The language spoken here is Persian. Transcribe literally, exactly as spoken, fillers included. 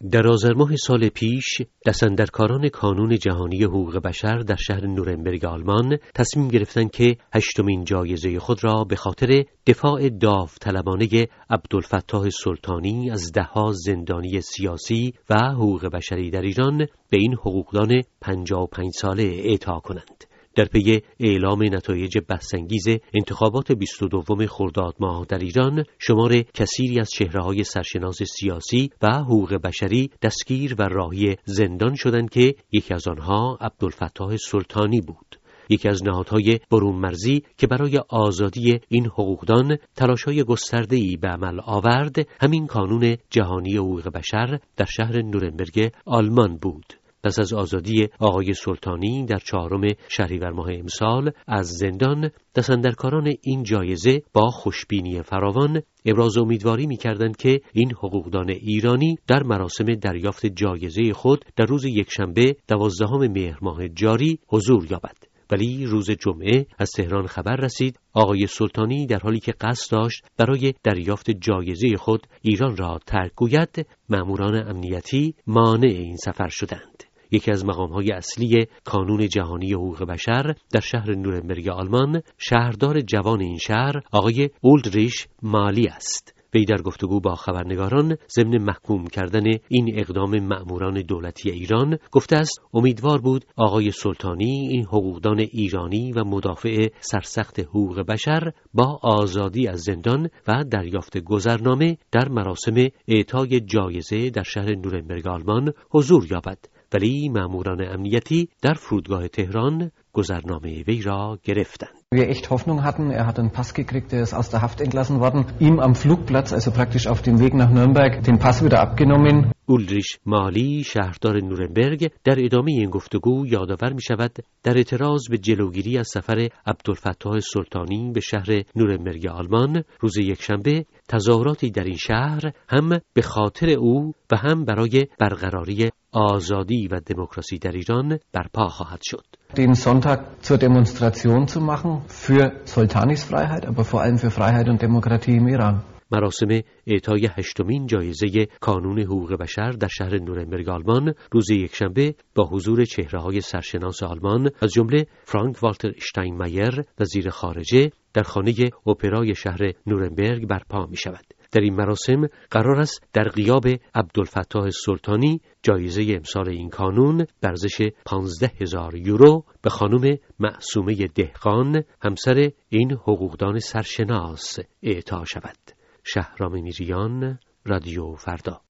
در آذر ماه سال پیش دستاندرکاران کانون جهانی حقوق بشر در شهر نورنبرگ آلمان تصمیم گرفتند که هشتمین جایزه خود را به خاطر دفاع داوطلبانه عبدالفتاح سلطانی از دهها زندانی سیاسی و حقوق بشری در ایران به این حقوقدان پنجاه و پنج ساله اعطا کنند. در پی اعلام نتایج بحث‌انگیز انتخابات بیست و دوم خرداد ماه در ایران، شمار کثیری از چهره‌های سرشناس سیاسی و حقوق بشری دستگیر و راهی زندان شدند که یکی از آنها عبدالفتاح سلطانی بود. یکی از نهادهای برون مرزی که برای آزادی این حقوقدان تلاش‌های گسترده‌ای به عمل آورد، همین کانون جهانی حقوق بشر در شهر نورنبرگ آلمان بود. پس از آزادی آقای سلطانی در چهارم شهریور ماه امسال از زندان، دستاندرکاران این جایزه با خوشبینی فراوان ابراز امیدواری می‌کردند که این حقوقدان ایرانی در مراسم دریافت جایزه خود در روز یکشنبه دوازدهم مهر ماه جاری حضور یابد. ولی روز جمعه از تهران خبر رسید آقای سلطانی در حالی که قصد داشت برای دریافت جایزه خود ایران را ترک گوید، مأموران امنیتی مانع این سفر شدند. یکی از مقام‌های اصلی کانون جهانی حقوق بشر در شهر نورنبرگ آلمان، شهردار جوان این شهر آقای اولدریش مالی است. وی در گفتگو با خبرنگاران ضمن محکوم کردن این اقدام مأموران دولتی ایران گفته است امیدوار بود آقای سلطانی، این حقوقدان ایرانی و مدافع سرسخت حقوق بشر، با آزادی از زندان و دریافت گذرنامه در مراسم اعطای جایزه در شهر نورنبرگ آلمان حضور یابد. ولی مأموران امنیتی در فرودگاه تهران گذرنامه وی را گرفتند. Wir echt Hoffnung hatten, er hat einen Pass gekriegt, er ist aus der Haft entlassen worden, ihm am Flugplatz, also praktisch auf dem Weg nach Nürnberg, den Pass wieder abgenommen. اولدریش مالی، شهردار نورنبرگ، در ادامه این گفتگو یادآور می شود در اعتراض به جلوگیری از سفر عبدالفتاح سلطانی به شهر نورنبرگ آلمان روز یکشنبه تظاهراتی در این شهر هم به خاطر او و هم برای برقراری آزادی و دموکراسی در ایران برپا خواهد شد. Den Sonntag zur Demonstration zu machen für Soltanis Freiheit, aber vor allem für Freiheit und Demokratie im Iran. مراسم اعطای هشتمین جایزه کانون حقوق بشر در شهر نورنبرگ آلمان روز یکشنبه با حضور چهره‌های سرشناس آلمان از جمله فرانک والتر اشتاینمایر وزیر خارجه در خانه اپرای شهر نورنبرگ برپا می شود. در این مراسم قرار است در غیاب عبدالفتاح سلطانی جایزه امسال این کانون به ارزش پانزده هزار یورو به خانم معصومه دهقان، همسر این حقوقدان سرشناس، اعطا شود. شهرام میریان، رادیو فردا.